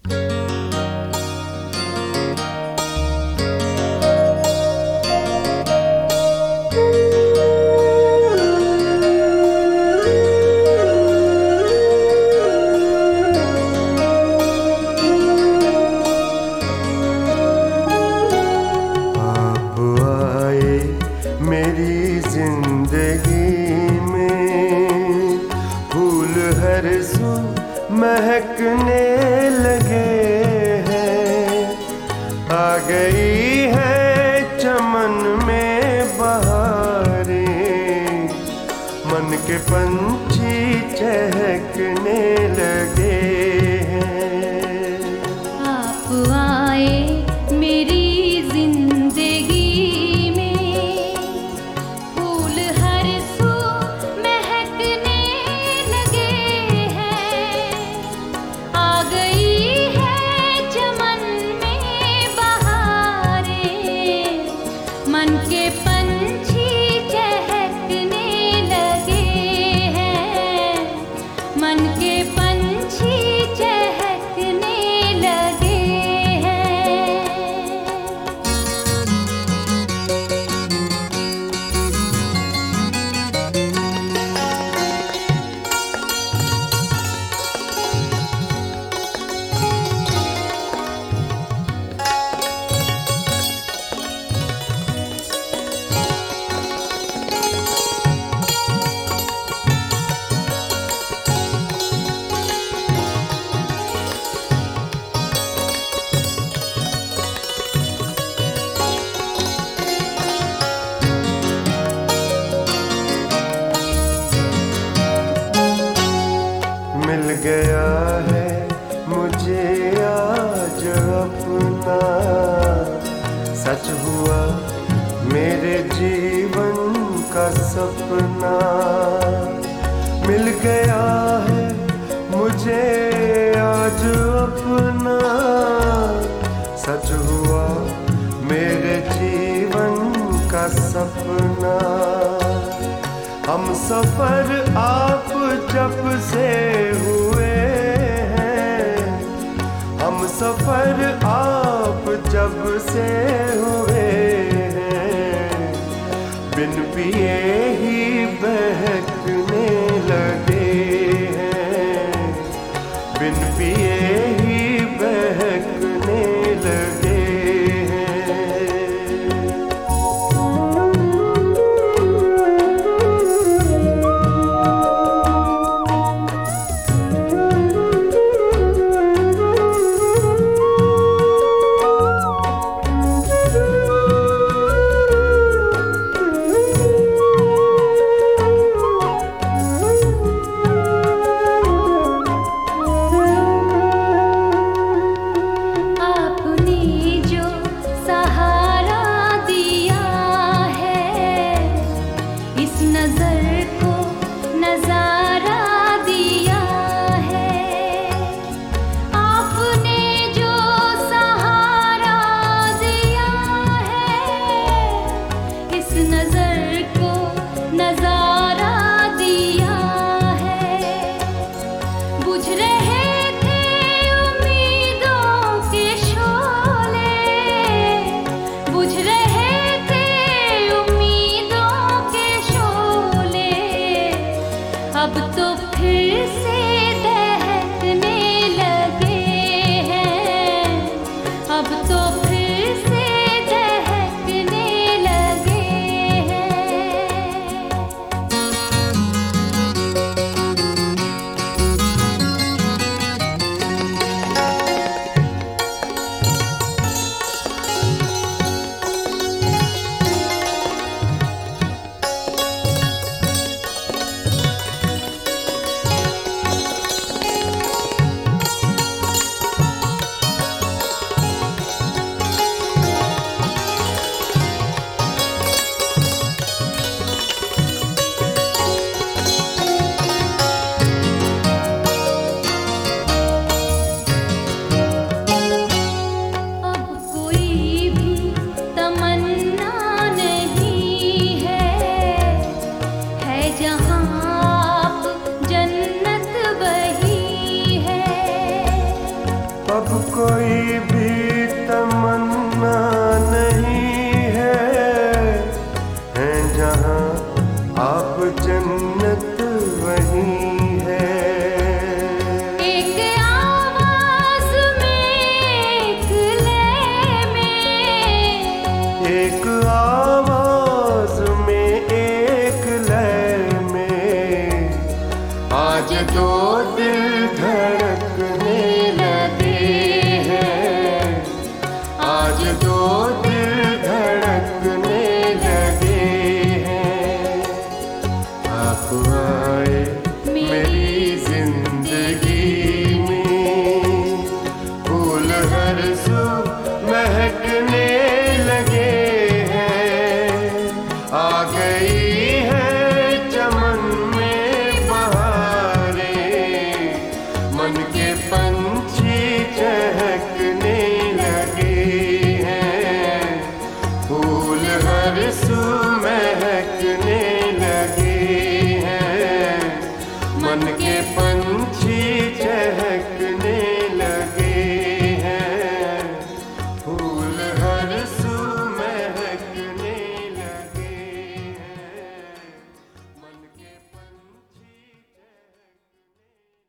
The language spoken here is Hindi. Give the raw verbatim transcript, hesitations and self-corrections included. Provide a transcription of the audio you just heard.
मेरी जिंदगी में फूल हर सू महकने लगे हैं। आ गई है चमन में बहारें, मन के पंछी चहकने लगे हैं। आप आए मेरी मन के पंछी चहकने लगे हैं, मन के पंछी चहकने लगे हैं। मिल गया है मुझे आज अपना, सच हुआ मेरे जीवन का सपना। मिल गया है मुझे आज अपना, सच हुआ मेरे जीवन का सपना। हम सफर आप जब से हुए हैं, हम सफर आप जब से हुए हैं, बिन पिए ही बहकने लगे हैं, बिन पिए ही बहकने लगे। कोई भी तमन्ना नहीं है, है जहाँ आप जन्नत वहीं है। एक आवाज में, एक लय में, एक आवाज में, एक लय में, आज दो दिल धड़कने लगे हैं, आज दो दिल धड़कने लगे हैं। आप आए मेरी जिंदगी में, फूल हर सू महकने लगे हैं। आ गई है चमन में बहारें, मन के पंछी चहकने लगे हैं, फूल हर सू